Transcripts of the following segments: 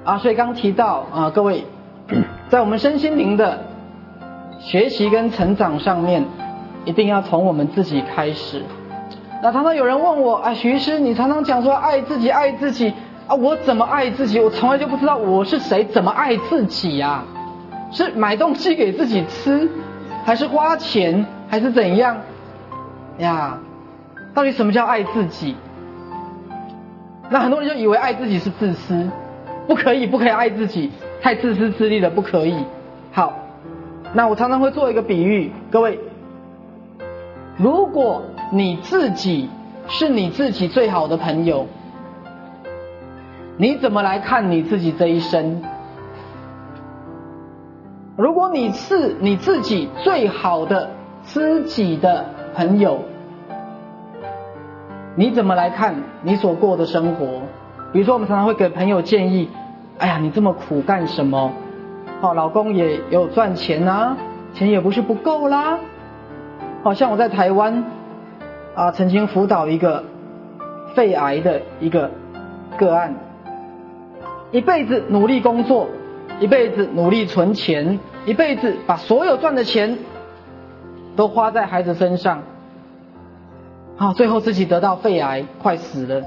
所以刚提到各位，在我们身心灵的学习跟成长上面，一定要从我们自己开始。那常常有人问我，许医师，你常常讲说爱自己，爱自己我怎么爱自己？我从来就不知道我是谁，怎么爱自己呀？是买东西给自己吃，还是花钱，还是怎样呀？到底什么叫爱自己？那很多人就以为爱自己是自私，不可以爱自己，太自私自利了，不可以。好，那我常常会做一个比喻，各位，如果你自己是你自己最好的朋友，你怎么来看你自己这一生？如果你是你自己最好的知己的朋友，你怎么来看你所过的生活？比如说我们常常会给朋友建议，你这么苦干什么？老公也有赚钱啊，钱也不是不够啦。好像我在台湾曾经辅导一个肺癌的一个个案，一辈子努力工作，一辈子努力存钱，一辈子把所有赚的钱都花在孩子身上，最后自己得到肺癌，快死了。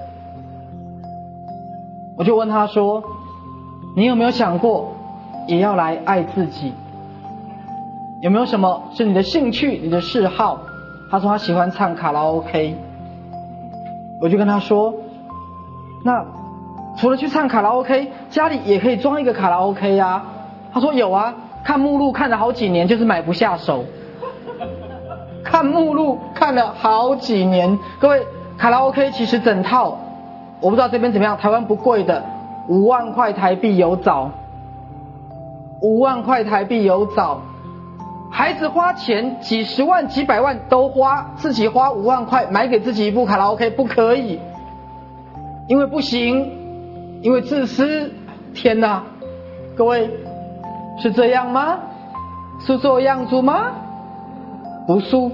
我就问他说，你有没有想过也要来爱自己？有没有什么是你的兴趣，你的嗜好？他说他喜欢唱卡拉 OK。 我就跟他说，那除了去唱卡拉 OK， 家里也可以装一个卡拉 OK 啊。他说有啊，看目录看了好几年，就是买不下手。看目录看了好几年，各位，卡拉 OK 其实整套，我不知道这边怎么样，台湾不贵的，5万块台币有找，5万块台币有找。孩子花钱几十万几百万都花，自己花5万块买给自己一部卡拉 OK 不可以，因为不行，因为自私。天哪，各位，是这样吗？是这样子吗？不输。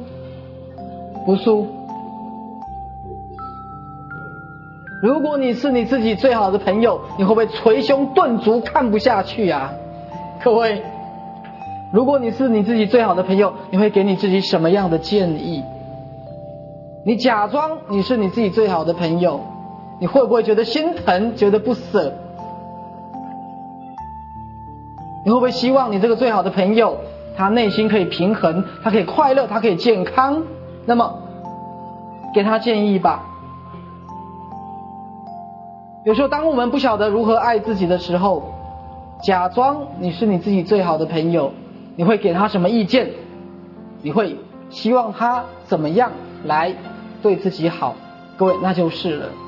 如果你是你自己最好的朋友，你会不会捶胸顿足看不下去啊？各位，如果你是你自己最好的朋友，你会给你自己什么样的建议？你假装你是你自己最好的朋友，你会不会觉得心疼，觉得不舍？你会不会希望你这个最好的朋友，他内心可以平衡，他可以快乐，他可以健康？那么给他建议吧。有时候当我们不晓得如何爱自己的时候，假装你是你自己最好的朋友，你会给他什么意见？你会希望他怎么样来对自己好？各位，那就是了。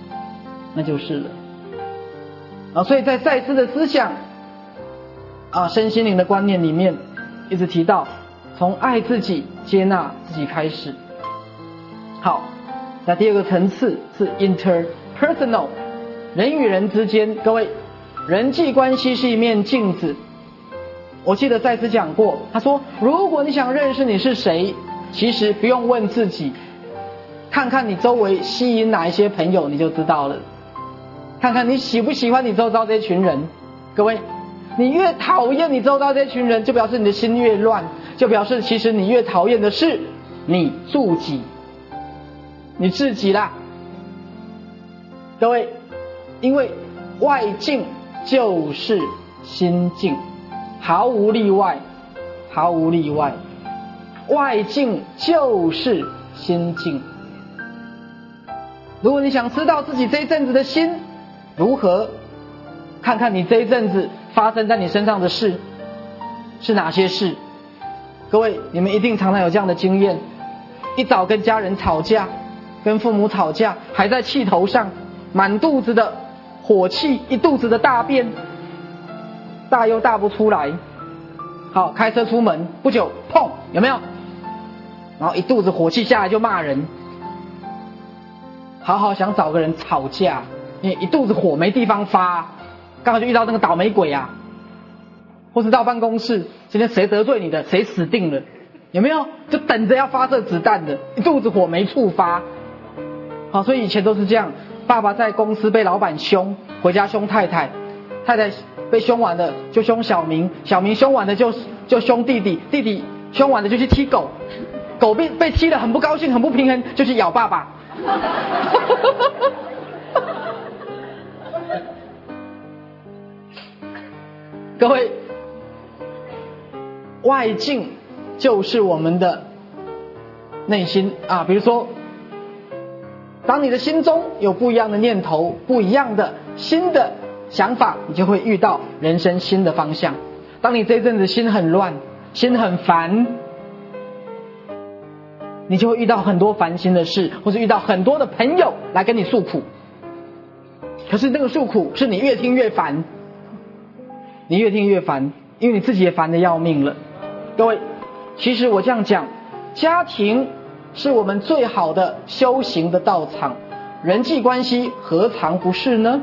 所以在赛斯的思想身心灵的观念里面一直提到，从爱自己接纳自己开始。好，那第二个层次是 interpersonal， 人与人之间，各位，人际关系是一面镜子。我记得赛斯讲过，他说如果你想认识你是谁，其实不用问自己，看看你周围吸引哪一些朋友你就知道了，看看你喜不喜欢你周遭这群人。各位，你越讨厌你周遭这群人，就表示你的心越乱，就表示其实你越讨厌的是你自己，你自己啦。各位，因为外境就是心境，毫无例外，外境就是心境。如果你想知道自己这一阵子的心如何，看看你这一阵子发生在你身上的事是哪些事。各位，你们一定常常有这样的经验，一早跟家人吵架，跟父母吵架，还在气头上，满肚子的火气，一肚子的大便，大又大不出来。好，开车出门不久，砰，有没有？然后一肚子火气下来就骂人，好好想找个人吵架，因为一肚子火没地方发，刚好就遇到那个倒霉鬼啊，或是到办公室，今天谁得罪你的，谁死定了，有没有？就等着要发射子弹的，一肚子火没处发。好，所以以前都是这样，爸爸在公司被老板凶，回家凶太太， 太太被凶完了就凶小明，小明凶完了就凶弟弟，弟弟凶完了就去踢狗，狗被踢得很不高兴很不平衡，就去咬爸爸。各位，外境就是我们的内心啊。比如说，当你的心中有不一样的念头，不一样的新的想法，你就会遇到人生新的方向。当你这一阵子心很乱，心很烦，你就会遇到很多烦心的事，或是遇到很多的朋友来跟你诉苦。可是那个诉苦是你越听越烦，你越听越烦，因为你自己也烦得要命了。各位，其实我这样讲，家庭是我们最好的修行的道场，人际关系何尝不是呢？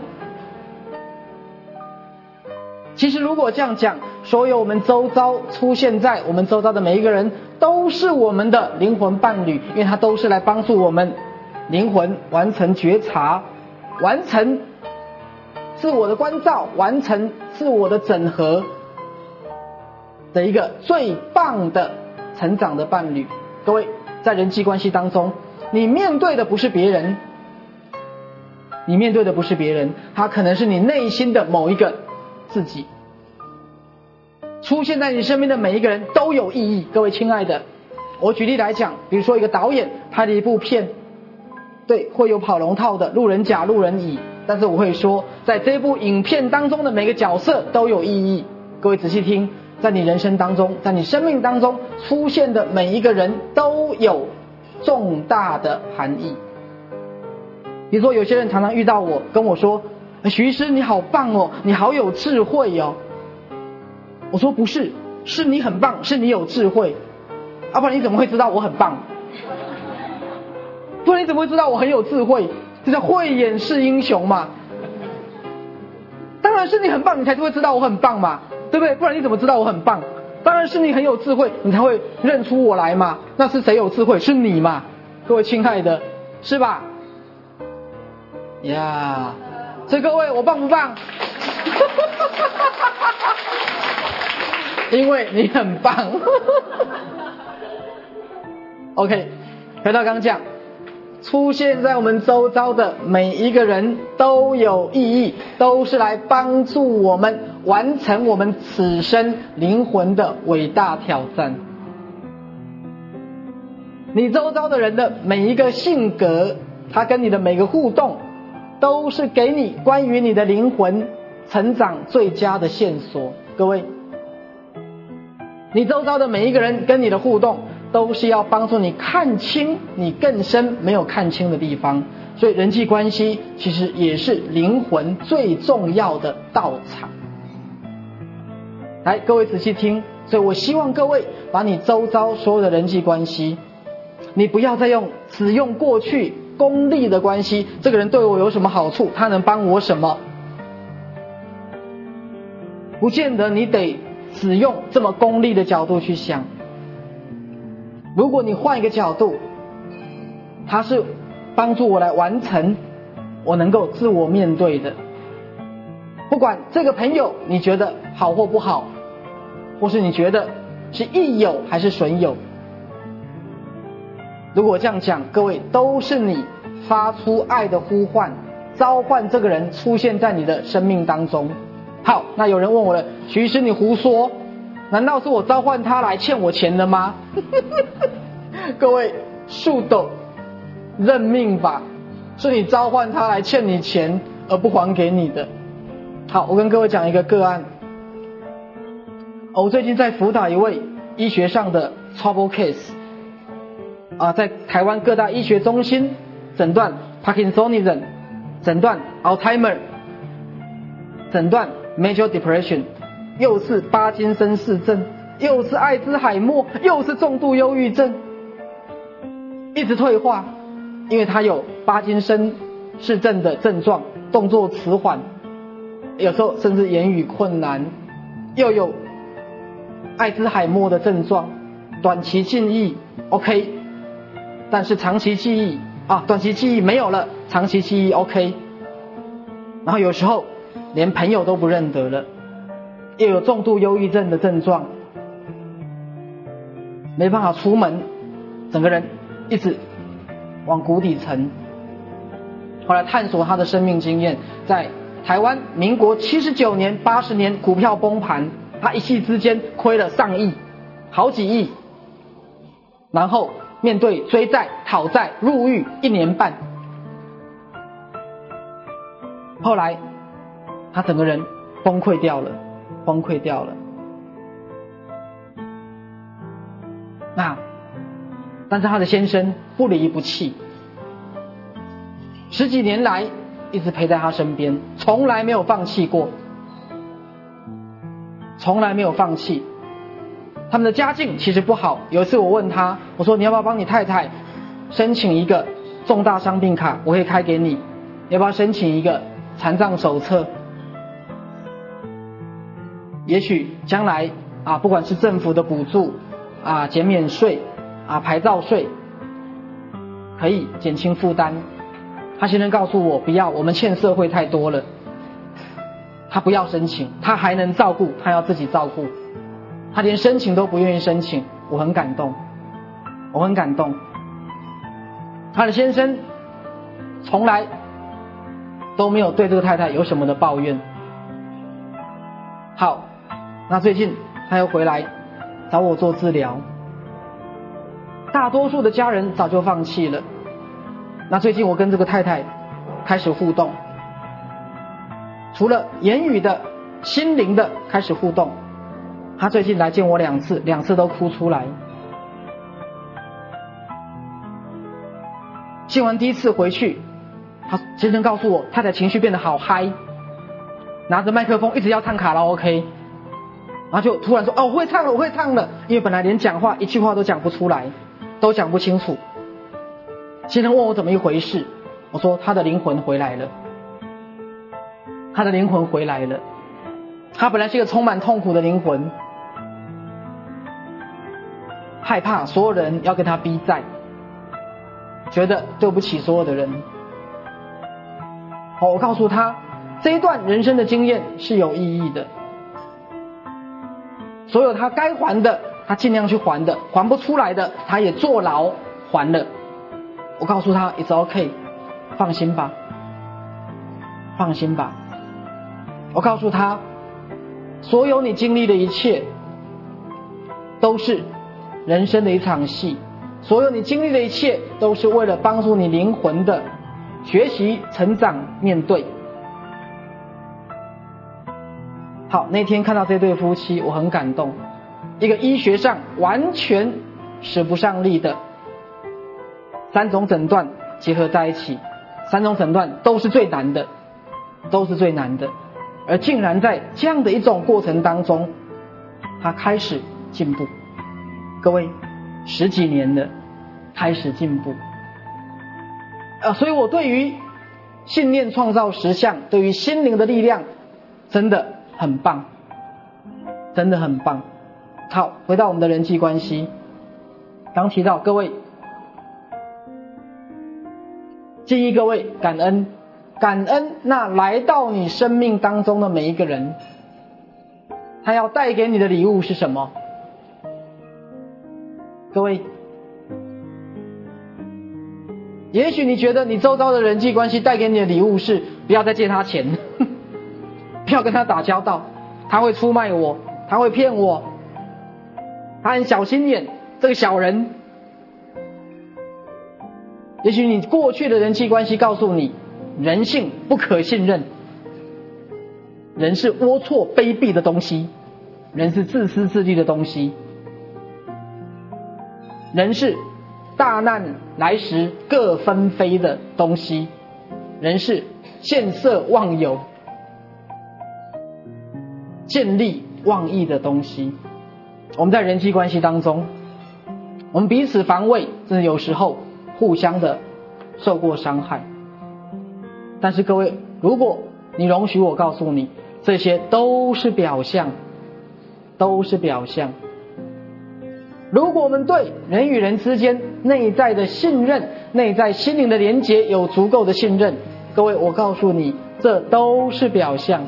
其实如果这样讲，所有我们周遭出现在我们周遭的每一个人都是我们的灵魂伴侣，因为他都是来帮助我们灵魂完成觉察，完成自我的关照，完成自我的整合的一个最棒的成长的伴侣。各位，在人际关系当中，你面对的不是别人，你面对的不是别人，他可能是你内心的某一个自己。出现在你身边的每一个人都有意义。各位亲爱的，我举例来讲，比如说一个导演拍了一部片，对，会有跑龙套的，路人甲路人乙，但是我会说，在这部影片当中的每个角色都有意义。各位仔细听，在你人生当中，在你生命当中出现的每一个人都有重大的含义。比如说有些人常常遇到我，跟我说，许医师你好棒哦，你好有智慧哦。我说不是，是你很棒，是你有智慧，要不然你怎么会知道我很棒？不然你怎么会知道我很有智慧？这叫慧眼识英雄嘛。当然是你很棒，你才会知道我很棒嘛，对不对？不然你怎么知道我很棒？当然是你很有智慧，你才会认出我来嘛。那是谁有智慧？是你嘛，各位亲爱的，是吧？呀，所以各位，我棒不棒？因为你很棒。OK， 回到刚讲，出现在我们周遭的每一个人都有意义，都是来帮助我们完成我们此生灵魂的伟大挑战。你周遭的人的每一个性格，他跟你的每个互动，都是给你关于你的灵魂成长最佳的线索。各位，你周遭的每一个人跟你的互动，都是要帮助你看清你更深没有看清的地方。所以人际关系其实也是灵魂最重要的道场。来，各位仔细听，所以我希望各位把你周遭所有的人际关系，你不要再只用过去功利的关系，这个人对我有什么好处，他能帮我什么，不见得你得只用这么功利的角度去想。如果你换一个角度，它是帮助我来完成我能够自我面对的。不管这个朋友你觉得好或不好，或是你觉得是益友还是损友，如果这样讲，各位都是你发出爱的呼唤，召唤这个人出现在你的生命当中。好，那有人问我了，徐医师你胡说，难道是我召唤他来欠我钱的吗？各位，恕斗认命吧，是你召唤他来欠你钱而不还给你的。好，我跟各位讲一个个案。我最近在辅导一位医学上的 trouble case， 在台湾各大医学中心诊断 Parkinsonism， 诊断 Alzheimer， 诊断 Major Depression， 又是巴金森氏症，又是艾滋海默，又是重度忧郁症，一直退化，因为他有巴金森氏症的症状，动作迟缓，有时候甚至言语困难，又有艾滋海默的症状，短期记忆 OK， 但是长期记忆短期记忆没有了，长期记忆 OK， 然后有时候连朋友都不认得了，又有重度忧郁症的症状，没办法出门，整个人一直往谷底沉。后来探索他的生命经验，在台湾民国79年、80年股票崩盘，他一夕之间亏了上亿，好几亿，然后面对追债、讨债、入狱1年半，后来他整个人崩溃掉了。但是他的先生不离不弃，10几年来一直陪在他身边，从来没有放弃过，从来没有放弃。他们的家境其实不好，有一次我问他，我说你要不要帮你太太申请一个重大伤病卡，我可以开给你，要不要申请一个残障手册？也许将来不管是政府的补助减免税牌照税，可以减轻负担。他先生告诉我不要，我们欠社会太多了，他不要申请，他还能照顾，他要自己照顾，他连申请都不愿意申请，我很感动。他的先生从来都没有对这个太太有什么的抱怨。好，那最近他又回来找我做治疗，大多数的家人早就放弃了。那最近我跟这个太太开始互动，除了言语的、心灵的开始互动。他最近来见我2次，2次都哭出来。见完第一次回去，他先生告诉我，太太情绪变得好嗨，拿着麦克风一直要唱卡拉 OK， 然后就突然说：“我会唱了。”因为本来连讲话一句话都讲不出来，都讲不清楚。先生问我怎么一回事，我说他的灵魂回来了。他本来是一个充满痛苦的灵魂，害怕所有人要跟他逼债，觉得对不起所有的人。我告诉他，这一段人生的经验是有意义的，所有他该还的他尽量去还的，还不出来的他也坐牢还了。我告诉他 It's OK， 放心吧。我告诉他，所有你经历的一切都是人生的一场戏，所有你经历的一切都是为了帮助你灵魂的学习、成长、面对。好，那天看到这对夫妻，我很感动。一个医学上完全使不上力的3种诊断结合在一起，3种诊断都是最难的，而竟然在这样的一种过程当中，他开始进步。各位，10几年了，开始进步。所以我对于信念创造实相，对于心灵的力量，真的很棒。好，回到我们的人际关系，刚提到各位，建议各位感恩那来到你生命当中的每一个人，他要带给你的礼物是什么？各位，也许你觉得你周遭的人际关系带给你的礼物是不要再借他钱，不要跟他打交道，他会出卖我，他会骗我，他很小心眼，这个小人。也许你过去的人际关系告诉你，人性不可信任，人是龌龊卑鄙的东西，人是自私自利的东西，人是大难来时各纷飞的东西，人是见色忘友、见利忘义的东西。我们在人际关系当中，我们彼此防卫，甚至有时候互相的受过伤害。但是各位，如果你容许我告诉你，这些都是表象。如果我们对人与人之间内在的信任、内在心灵的连结有足够的信任， 各位，我告诉你，这都是表象。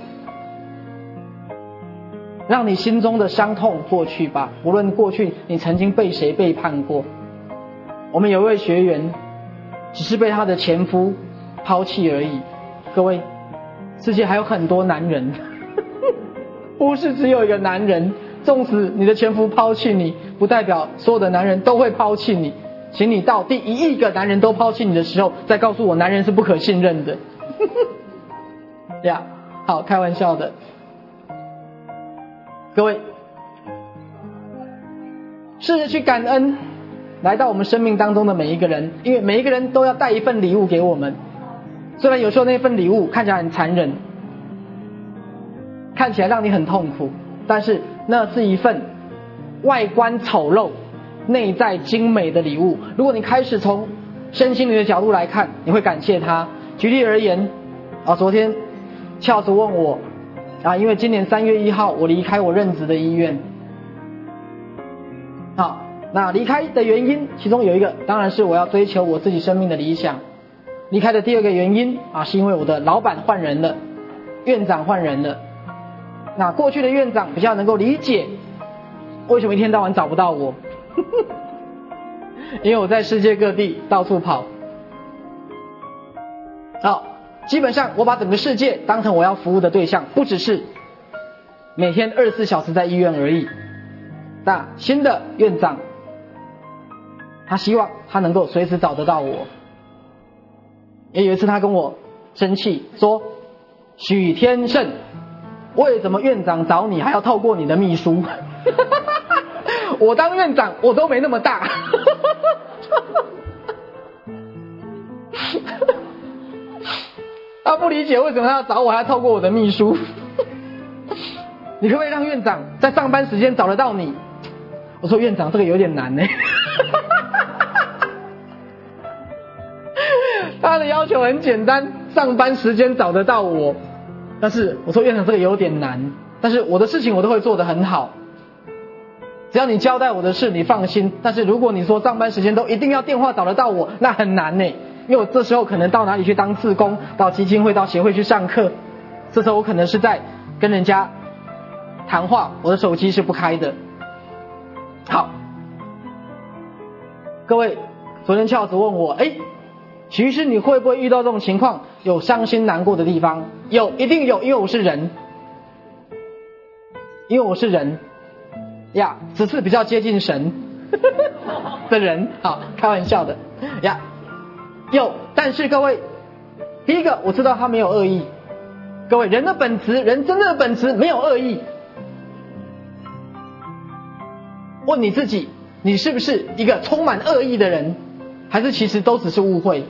让你心中的伤痛过去吧，无论过去你曾经被谁背叛过。我们有一位学员，只是被他的前夫抛弃而已。各位，世界还有很多男人，不是只有一个男人。纵使你的前夫抛弃你，不代表所有的男人都会抛弃你。请你到第1亿个男人都抛弃你的时候，再告诉我男人是不可信任的。呀，好，开玩笑的。各位，试着去感恩来到我们生命当中的每一个人，因为每一个人都要带一份礼物给我们。虽然有时候那份礼物看起来很残忍，看起来让你很痛苦，但是那是一份外观丑陋内在精美的礼物。如果你开始从身心灵的角度来看，你会感谢他。举例而言昨天Charles问我因为今年3月1号我离开我任职的医院。好，那离开的原因其中有一个当然是我要追求我自己生命的理想。离开的第二个原因是因为我的老板换人了，院长换人了。那过去的院长比较能够理解为什么一天到晚找不到我。因为我在世界各地到处跑。好，基本上我把整个世界当成我要服务的对象，不只是每天24小时在医院而已。那新的院长他希望他能够随时找得到我。也有一次他跟我生气说，许天胜，为什么院长找你还要透过你的秘书？我当院长我都没那么大。他不理解为什么他要找我还要透过我的秘书。你可不可以让院长在上班时间找得到你？我说院长这个有点难。他的要求很简单，上班时间找得到我。但是我说院长这个有点难，但是我的事情我都会做得很好，只要你交代我的事你放心。但是如果你说上班时间都一定要电话找得到我，那很难因为我这时候可能到哪里去当志工，到基金会到协会去上课，这时候我可能是在跟人家谈话，我的手机是不开的。好，各位，昨天Charles问我徐医师你会不会遇到这种情况，有伤心难过的地方？有，一定有，因为我是人，只是比较接近神的人。好，开玩笑的有。但是各位，第一个我知道他没有恶意。各位，人的本质，人真正的本质没有恶意。问你自己，你是不是一个充满恶意的人，还是其实都只是误会？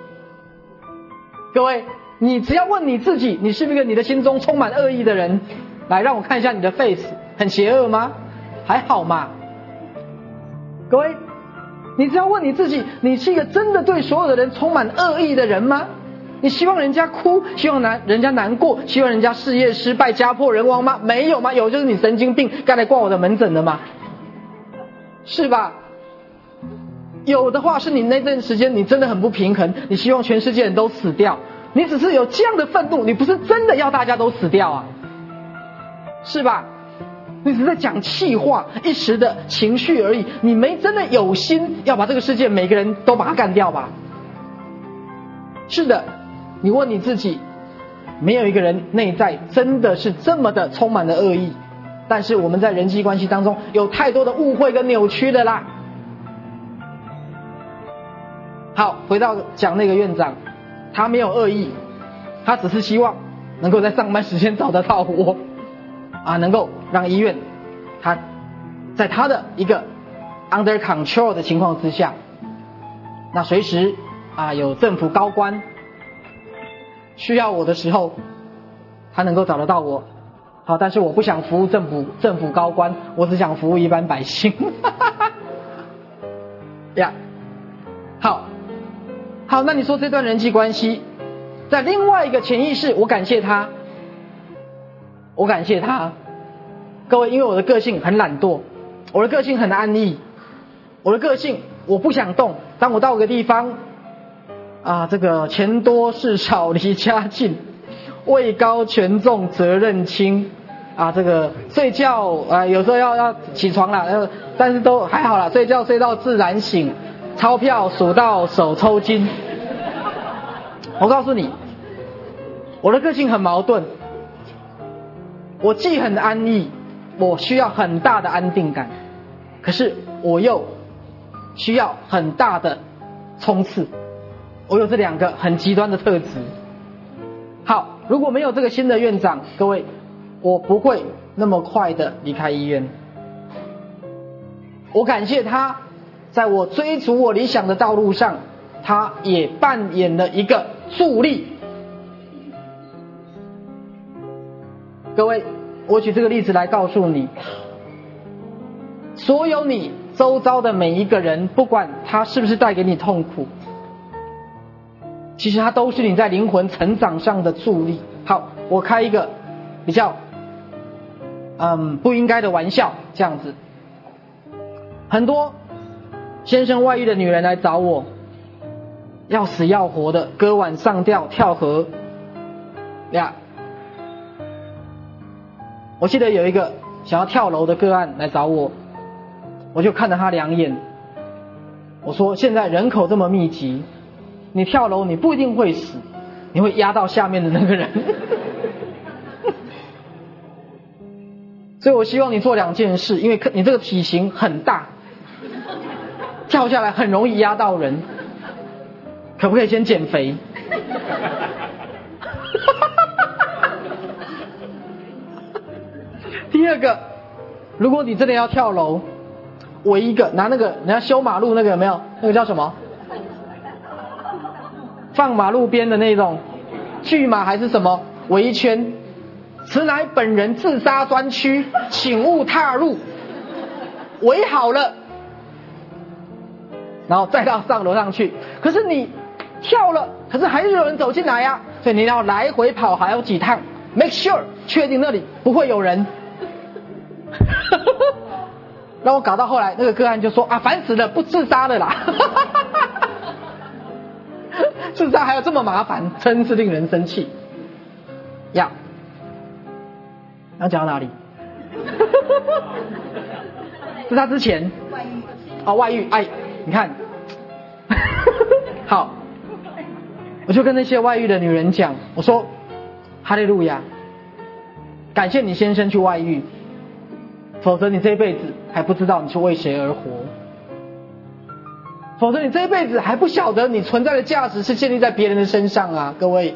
各位，你只要问你自己，你是不是你的心中充满恶意的人？来，让我看一下你的 face， 很邪恶吗？还好嘛。各位，你只要问你自己，你是一个真的对所有的人充满恶意的人吗？你希望人家哭，希望人家难过，希望人家事业失败家破人亡吗？没有吗？有就是你神经病，该来挂我的门诊的吗？是吧？有的话是你那段时间你真的很不平衡，你希望全世界人都死掉，你只是有这样的愤怒，你不是真的要大家都死掉是吧？你只是在讲气话，一时的情绪而已，你没真的有心要把这个世界每个人都把它干掉吧？是的，你问你自己，没有一个人内在真的是这么的充满了恶意，但是我们在人际关系当中有太多的误会跟扭曲的啦。好，回到讲那个院长，他没有恶意，他只是希望能够在上班时间找得到我能够让医院他在他的一个 under control 的情况之下，那随时有政府高官需要我的时候，他能够找得到我。好，但是我不想服务政府高官，我只想服务一般百姓。好，那你说这段人际关系，在另外一个潜意识，我感谢他。各位，因为我的个性很懒惰，我的个性很安逸，我的个性我不想动。当我到一个地方， 这个钱多事少离家近，位高权重责任轻这个睡觉有时候要起床啦，但是都还好啦，睡觉睡到自然醒，钞票数到手抽筋。我告诉你，我的个性很矛盾，我既很安逸，我需要很大的安定感，可是我又需要很大的冲刺，我有这两个很极端的特质。好，如果没有这个新的院长，各位，我不会那么快的离开医院。我感谢他，在我追逐我理想的道路上，他也扮演了一个助力。各位，我举这个例子来告诉你，所有你周遭的每一个人，不管他是不是带给你痛苦，其实他都是你在灵魂成长上的助力。好，我开一个比较不应该的玩笑，这样子，很多先生外遇的女人来找我，要死要活的割腕上吊跳河呀。我记得有一个想要跳楼的个案来找我，我就看了他两眼，我说现在人口这么密集，你跳楼你不一定会死，你会压到下面的那个人。所以我希望你做两件事，因为你这个体型很大，跳下来很容易压到人，可不可以先减肥？第二个，如果你真的要跳楼，围一个拿那个人家修马路那个有没有？那个叫什么？放马路边的那种拒马还是什么？围一圈，此乃本人自杀专区，请勿踏入。围好了，然后再到上楼上去。可是你跳了，可是还是有人走进来呀，所以你要来回跑还有几趟 ，make sure 确定那里不会有人。让我搞到后来，那个个案就说烦死了，不自杀了啦。自杀还有这么麻烦，真是令人生气。要讲到哪里？自杀之前，外遇，你看，好，我就跟那些外遇的女人讲，我说，哈利路亚，感谢你先生去外遇。否则你这一辈子还不知道你是为谁而活，否则你这一辈子还不晓得你存在的价值是建立在别人的身上啊！各位，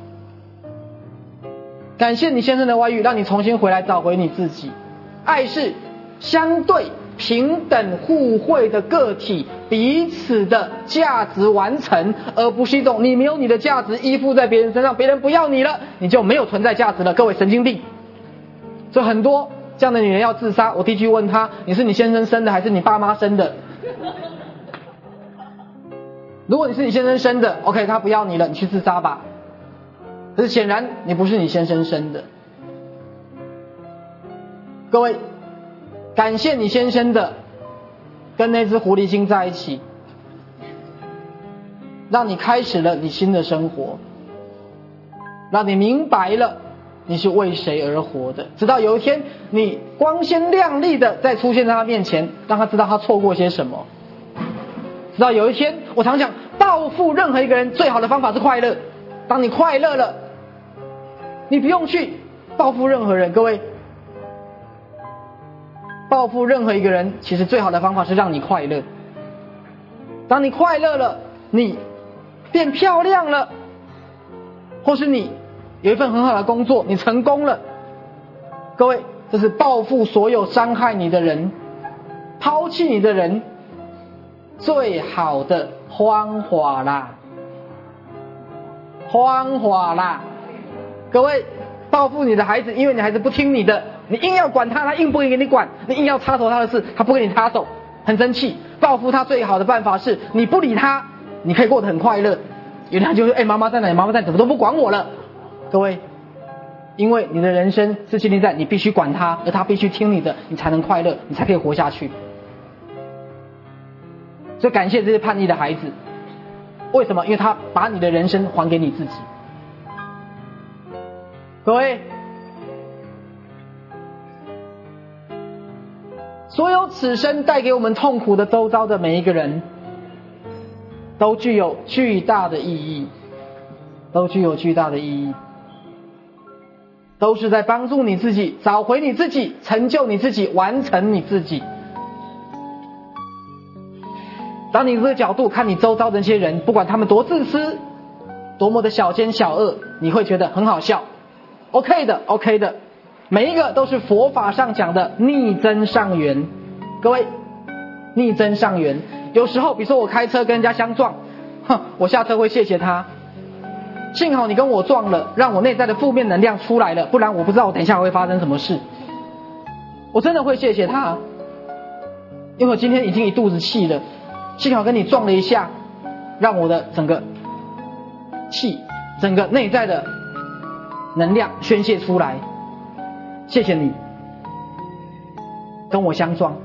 感谢你先生的外遇，让你重新回来找回你自己。爱是相对平等互惠的个体彼此的价值完成，而不是一种你没有你的价值依附在别人身上，别人不要你了，你就没有存在价值了。各位神经病！所以很多这样的女人要自杀，我第一句问她，你是你先生生的还是你爸妈生的？如果你是你先生生的 OK， 他不要你了，你去自杀吧。可是显然你不是你先生生的。各位，感谢你先生的跟那只狐狸精在一起，让你开始了你新的生活，让你明白了你是为谁而活的，直到有一天你光鲜亮丽的再出现在他面前，让他知道他错过些什么。直到有一天，我常讲，报复任何一个人最好的方法是快乐。当你快乐了，你不用去报复任何人。各位，报复任何一个人其实最好的方法是让你快乐。当你快乐了，你变漂亮了，或是你有一份很好的工作，你成功了，各位，这是报复所有伤害你的人、抛弃你的人最好的方法啦，方法啦！各位，报复你的孩子，因为你孩子不听你的，你硬要管他，他硬不给你管；你硬要插手他的事，他不给你插手，很生气。报复他最好的办法是，你不理他，你可以过得很快乐。有人就说：“妈妈在哪里？妈妈在，怎么都不管我了？”各位，因为你的人生是建立在你必须管他，而他必须听你的，你才能快乐，你才可以活下去。所以感谢这些叛逆的孩子， 为什么？因为他把你的人生还给你自己。各位，所有此生带给我们痛苦的周遭的每一个人，都具有巨大的意义，都具有巨大的意义，都是在帮助你自己找回你自己，成就你自己，完成你自己。当你这个角度看你周遭的那些人，不管他们多自私，多么的小奸小恶，你会觉得很好笑。OK 的 OK 的，每一个都是佛法上讲的逆增上缘。各位，逆增上缘，有时候比如说我开车跟人家相撞，我下车会谢谢他，幸好你跟我撞了，让我内在的负面能量出来了，不然我不知道我等一下会发生什么事。我真的会谢谢他，因为我今天已经一肚子气了，幸好跟你撞了一下，让我的整个气，整个内在的能量宣泄出来，谢谢你跟我相撞。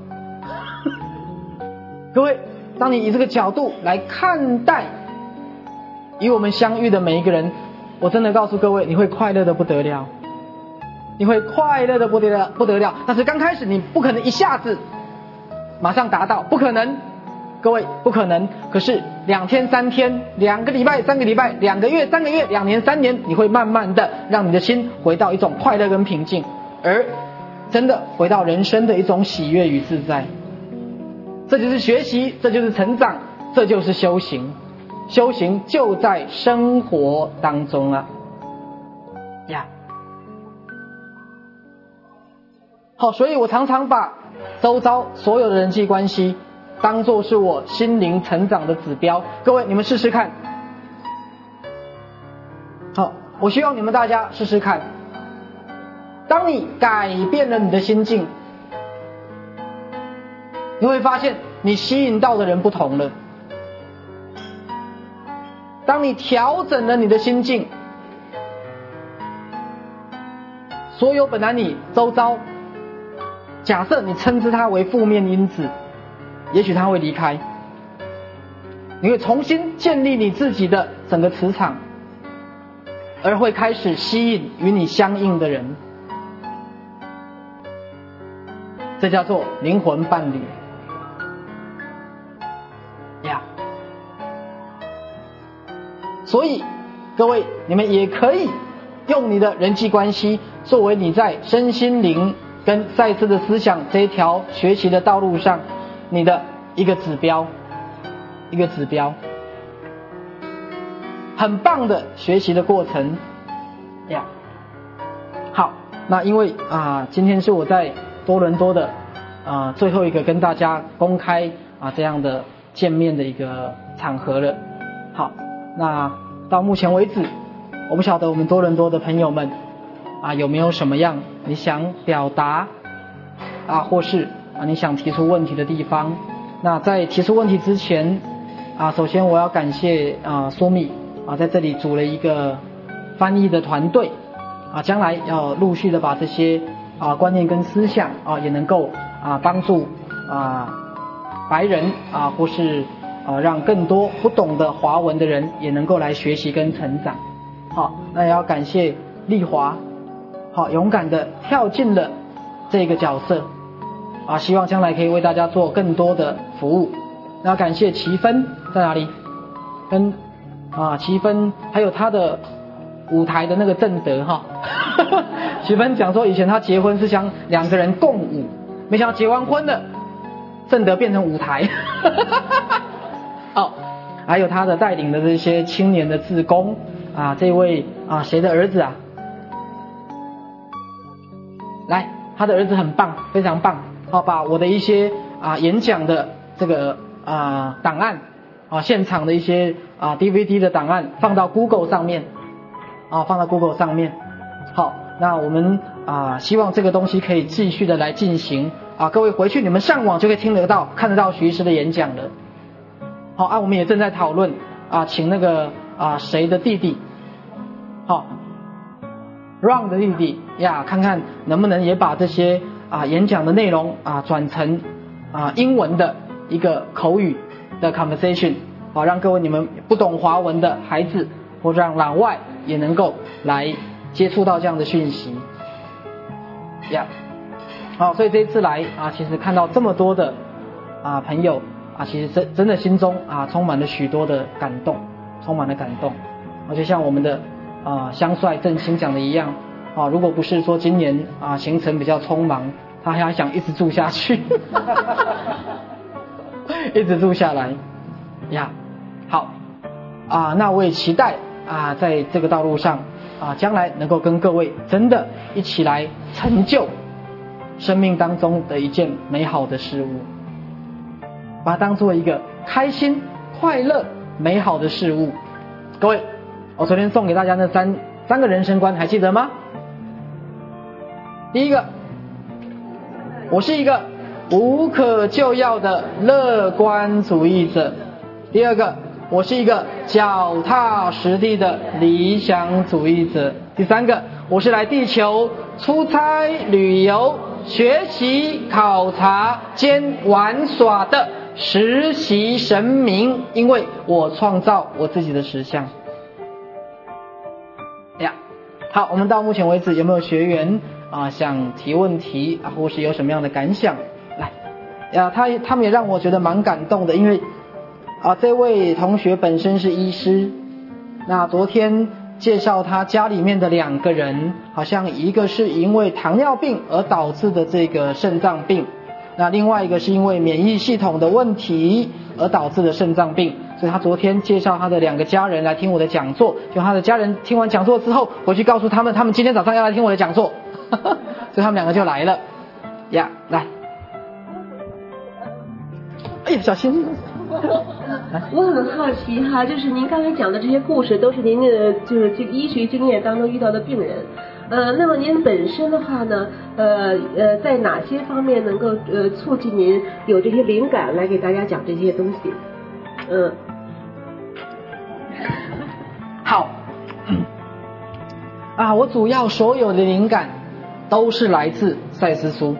各位，当你以这个角度来看待与我们相遇的每一个人，我真的告诉各位，你会快乐的不得了，你会快乐的不得了。但是刚开始你不可能一下子马上达到，不可能，各位不可能。可是2天3天2个礼拜3个礼拜2个月3个月2年3年，你会慢慢的让你的心回到一种快乐跟平静，而真的回到人生的一种喜悦与自在。这就是学习，这就是成长，这就是修行。修行就在生活当中啊呀。好，所以我常常把周遭所有的人际关系当作是我心灵成长的指标。各位，你们试试看。好，我希望你们大家试试看。当你改变了你的心境，你会发现你吸引到的人不同了。当你调整了你的心境，所有本来你周遭，假设你称之它为负面因子，也许它会离开，你会重新建立你自己的整个磁场，而会开始吸引与你相应的人，这叫做灵魂伴侣呀。所以各位，你们也可以用你的人际关系作为你在身心灵跟赛斯的思想这一条学习的道路上你的一个指标，一个指标，很棒的学习的过程呀。好，那因为今天是我在多伦多的最后一个跟大家公开这样的见面的一个场合了。好，那到目前为止，我不晓得我们多伦多的朋友们有没有什么样你想表达或是你想提出问题的地方。那在提出问题之前首先我要感谢苏米在这里组了一个翻译的团队将来要陆续的把这些观念跟思想也能够帮助白人或是让更多不懂得华文的人也能够来学习跟成长。好，那也要感谢丽华勇敢的跳进了这个角色希望将来可以为大家做更多的服务。那要感谢齐芬在哪里？跟齐芬还有他的舞台的那个正德齐芬讲说以前他结婚是想2个人共舞，没想到结完婚了正德变成舞台还有他的带领的这些青年的志工这位谁的儿子来，他的儿子很棒，非常棒把我的一些演讲的这个档案现场的一些DVD 的档案放到 Google 上面放到 Google 上面。好，那我们希望这个东西可以继续的来进行各位回去你们上网就可以听得到看得到徐医师的演讲了。好我们也正在讨论请那个谁的弟弟Ron 的弟弟看看能不能也把这些演讲的内容转成英文的一个口语的 conversation 好，让各位你们不懂华文的孩子，或者让老外也能够来接触到这样的讯息。呀，好，所以这一次来啊，其实看到这么多的朋友啊，其实真的心中充满了许多的感动，充满了感动。就像我们的香帅振兴讲的一样，如果不是说今年行程比较匆忙，他还想一直住下去，一直住下来呀。好那我也期待在这个道路上将来能够跟各位真的一起来成就生命当中的一件美好的事物，把它当作一个开心、快乐、美好的事物。各位，我昨天送给大家那三个人生观还记得吗？第一个，我是一个无可救药的乐观主义者。第二个，我是一个脚踏实地的理想主义者。第三个，我是来地球出差、旅游、学习、考察兼玩耍的实习神明，因为我创造我自己的实相。好，我们到目前为止有没有学员想提问题或是有什么样的感想？来他们也让我觉得蛮感动的，因为这位同学本身是医师，那昨天介绍他家里面的2个人，好像一个是因为糖尿病而导致的这个肾脏病，那另外一个是因为免疫系统的问题而导致的肾脏病，所以他昨天介绍他的2个家人来听我的讲座，就他的家人听完讲座之后回去告诉他们今天早上要来听我的讲座所以他们2个就来了呀。来，哎呀，小心我很好奇哈，就是您刚才讲的这些故事都是您的就是这个医学经验当中遇到的病人，那么您本身的话呢，在哪些方面能够促进您有这些灵感来给大家讲这些东西？ 好，我主要所有的灵感都是来自赛斯书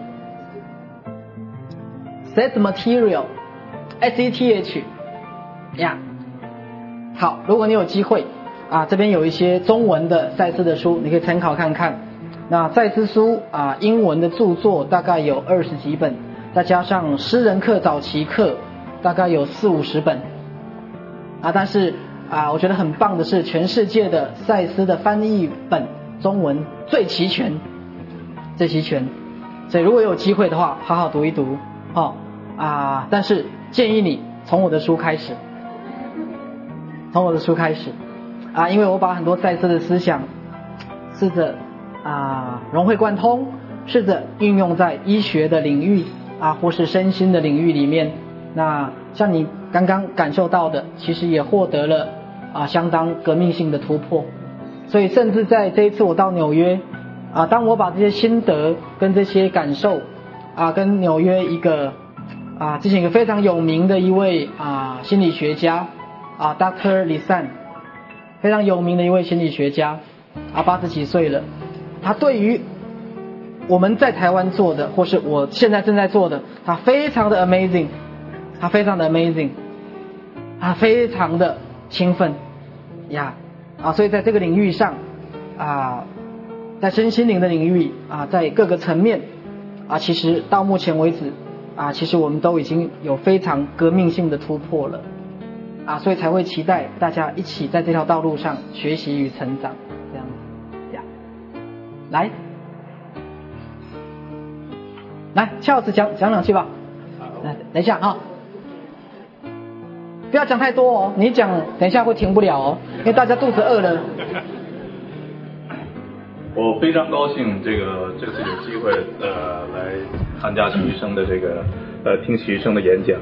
，Set Material SETH 呀。好，如果你有机会这边有一些中文的赛斯的书，你可以参考看看。那赛斯书英文的著作大概有20几本，再加上诗人课早期课大概有40-50本但是我觉得很棒的是全世界的赛斯的翻译本中文最齐全，最齐全。所以如果有机会的话好好读一读但是建议你从我的书开始，从我的书开始因为我把很多赛斯的思想试着融会贯通，试着运用在医学的领域或是身心的领域里面。那像你刚刚感受到的，其实也获得了相当革命性的突破。所以甚至在这一次我到纽约当我把这些心得跟这些感受跟纽约一个之前一个非常有名的一位心理学家Dr. Lisan， 非常有名的一位心理学家80几岁了，他对于我们在台湾做的或是我现在正在做的，他非常的 amazing， 他非常的 amazing， 他非常的兴奋呀所以在这个领域上在身心灵的领域在各个层面其实到目前为止其实我们都已经有非常革命性的突破了所以才会期待大家一起在这条道路上学习与成长，这样子呀。来翘子讲2句吧。来，等一下不要讲太多你讲等一下会停不了因为大家肚子饿了。 我非常高兴这次有机会来参加徐医生的这个听徐医生的演讲。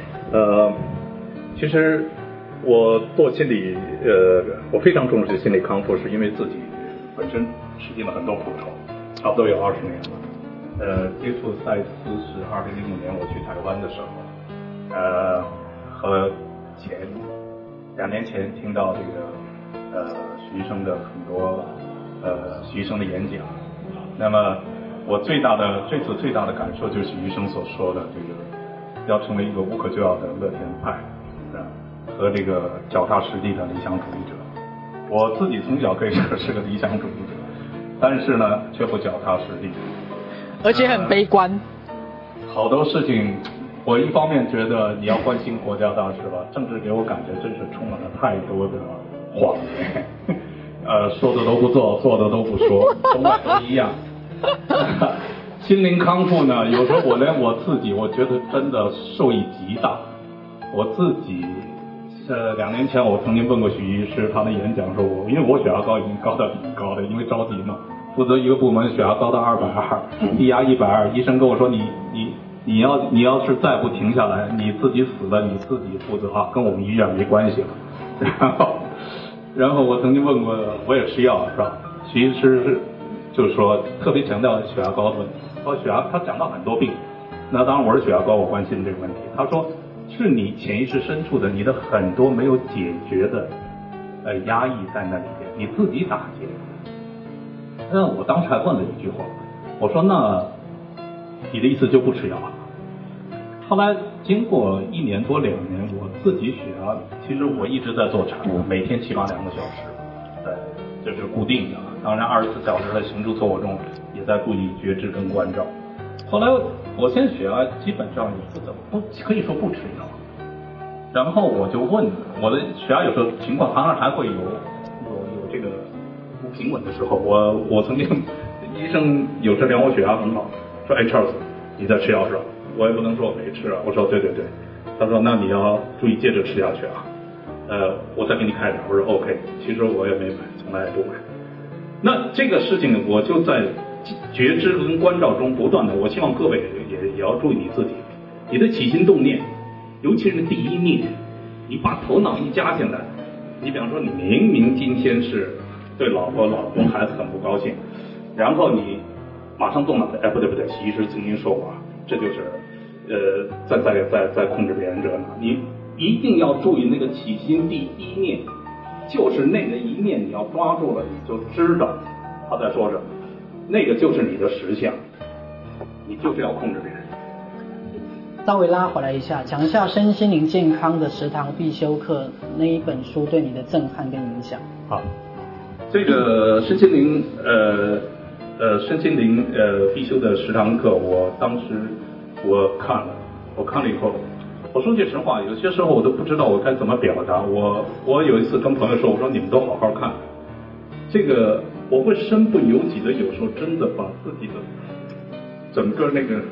其实我做心理我非常重视心理康复，是因为自己本身吃尽了很多苦头，差不多有20年了。接触赛斯是2005年我去台湾的时候，和2年前听到这个徐医生的很多徐医生的演讲，那么我这次最大的感受就是徐医生所说的这个要成为一个无可救药的乐天派和这个脚踏实地的理想主义者。我自己从小可以说是个理想主义者，但是呢，却不脚踏实地， 而且很悲观。 好多事情，我一方面觉得你要关心国家大事吧，政治给我感觉真是充满了太多的谎言，说的都不做，做的都不说，从来都一样。心灵康复呢，有时候我连我自己，我觉得真的受益极大。我自己2年前我曾经问过许医师，他的演讲说因为我血压高已经高到挺高的，因为着急嘛，负责一个部门血压高到220，低压120，医生跟我说你要是再不停下来，你自己死了你自己负责啊，跟我们医院没关系了。然后我曾经问过，我也吃药是吧？许医师就是说特别强调血压高的问题，说血压他讲到很多病，那当然我是血压高，我关心这个问题。他说是你潜意识深处的你的很多没有解决的压抑在那里边，你自己打结。那我当时还问了一句话，我说那你的意思就不吃药了？后来经过1年多2年，我自己血压，其实我一直在做产物，每天起码2个小时，这是固定的。当然24小时的行住坐卧中也在注意觉知跟关照。后来我现在血压基本上也不可以说不吃药，然后我就问我的血压有时候情况当然还会有这个不平稳的时候，我曾经医生有时量我血压很好，说Charles 你在吃药是吧？我也不能说我没吃啊，我说对，他说那你要注意接着吃下去啊，我再给你开点，我说 OK， 其实我也没买，从来也不买。那这个事情我就在觉知跟关照中不断的，我希望各位也要注意你自己，你的起心动念，尤其是第一念，你把头脑一加进来，你比方说你明明今天是对老婆孩子很不高兴，然后你马上动脑子，不对，习医师曾经说过，这就是在控制别人这呢，你一定要注意那个起心第一念，就是那个一念你要抓住了，你就知道他在说什么，那个就是你的实相，你就是要控制别人。 稍微拉回来一下，讲一下身心灵健康的10堂必修课那一本书对你的震撼跟影响。 好，这个身心灵必修的10堂课，我当时我看了以后，我说句实话，有些时候我都不知道我该怎么表达。我有一次跟朋友说，我说你们都好好看，这个我会身不由己的，有时候真的把自己的整个那个，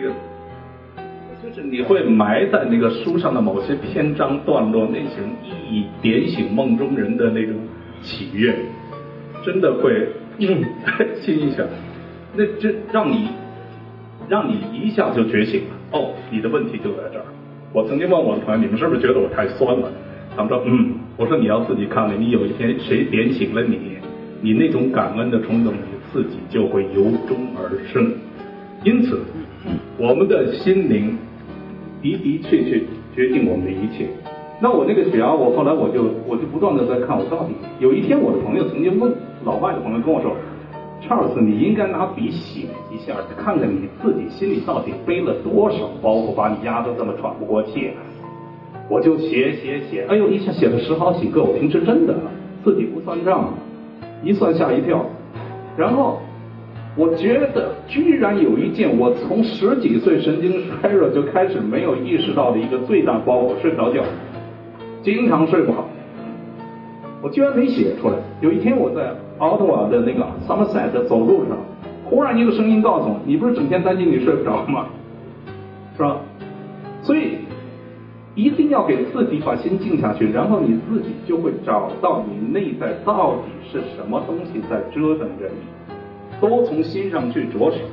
就是你会埋在那个书上的某些篇章段落，那种意义点醒梦中人的那种喜悦，真的会心一想，那这让你一下就觉醒了。哦，你的问题就在这儿。我曾经问我的朋友，你们是不是觉得我太酸了？他们说我说你要自己看了，你有一天谁点醒了你那种感恩的冲动，你自己就会由衷而生。因此我们的心灵的确决定我们的一切。那我那个血压，后来我就不断的在看，我到底有一天我的朋友曾经问，老外的朋友跟我说，Charles 你应该拿笔写一下，看看你自己心里到底背了多少包袱，把你压得这么喘不过气来。我就写，哎呦，一下写了10好几个，我平时真的自己不算账，一算吓一跳。然后我觉得居然有一件我从10几岁神经衰弱就开始没有意识到的一个最大包袱，睡不着觉，经常睡不好，我居然没写出来。有一天我在奥特瓦的那个 Somerset 走路上，忽然一个声音告诉我，你不是整天担心你睡不着吗？是吧？所以一定要给自己把心静下去，然后你自己就会找到你内在到底是什么东西在折腾着你，都从心上去着手。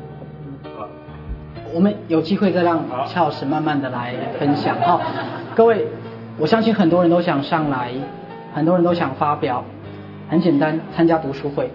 我们有机会再让邱老师慢慢的来分享。好，各位，我相信很多人都想上来，很多人都想发表，很简单，参加读书会。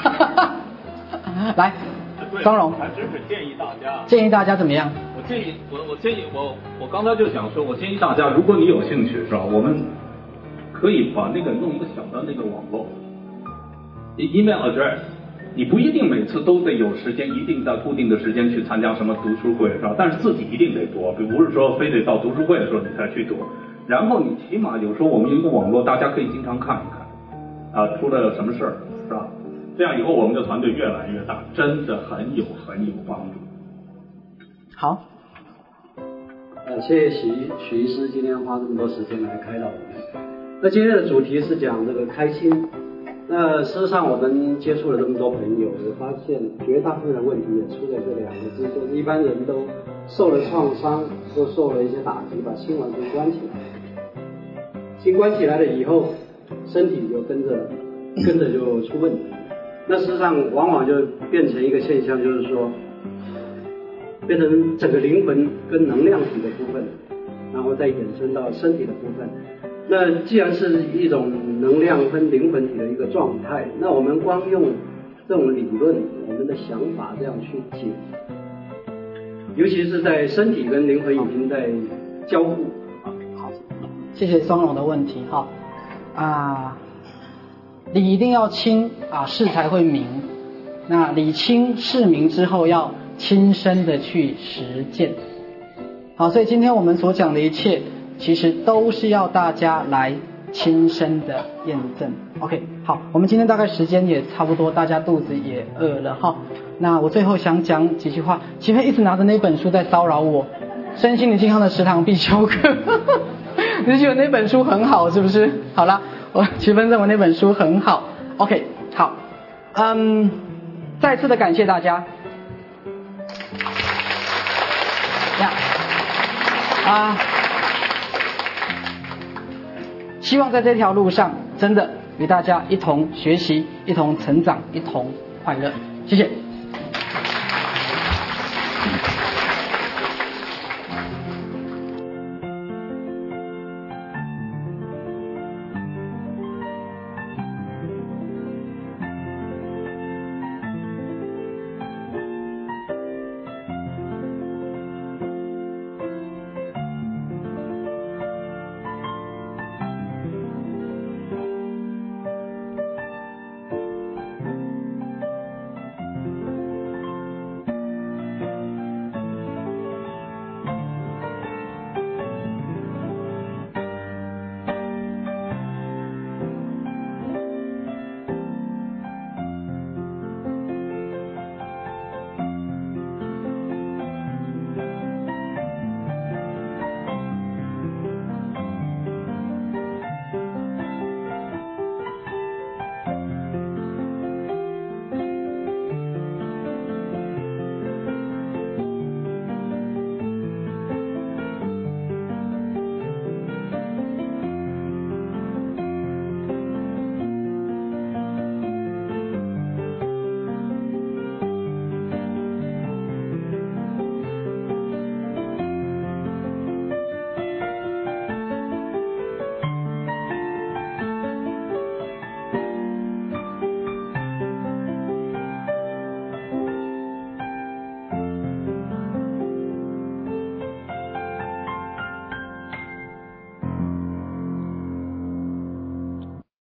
来，张荣， 还真是建议大家怎么样？ 我建议我刚才就想说，我建议大家，如果你有兴趣是吧，我们可以把那个弄一个小的那个网络 email address， 你不一定每次都得有时间，一定在固定的时间去参加什么读书会是吧？但是自己一定得读，不是说非得到读书会的时候你才去读。 然后你起码有时候我们用一个网络，大家可以经常看一看，出了什么事儿，是吧？这样以后我们的团队越来越大，真的很有帮助。 好。 谢谢许医师今天花这么多时间来开导我们。那今天的主题是讲这个开心。那事实上我们接触了这么多朋友，我发现绝大部分的问题也出在这两个字，就是一般人都受了创伤，都受了一些打击，把心完全关起来。心关起来了以后，身体就跟着就出问题。那事实上往往就变成一个现象，就是说变成整个灵魂跟能量体的部分，然后再衍生到身体的部分。那既然是一种能量跟灵魂体的一个状态，那我们光用这种理论，我们的想法这样去解，尤其是在身体跟灵魂已经在交互。 好，谢谢双龙的问题哈。理一定要清事才会明。那理清事明之后，要亲身的去实践。好，所以今天我们所讲的一切，其实都是要大家来亲身的验证。OK， 好，我们今天大概时间也差不多，大家肚子也饿了哈。那我最后想讲几句话。齐飞一直拿着那本书在骚扰我，身心灵健康的10堂必修课。你是觉得那本书很好是不是？好啦，我齐飞认为那本书很好。OK， 好，再次的感谢大家。希望在这条路上真的与大家一同学习，一同成长，一同快乐。谢谢。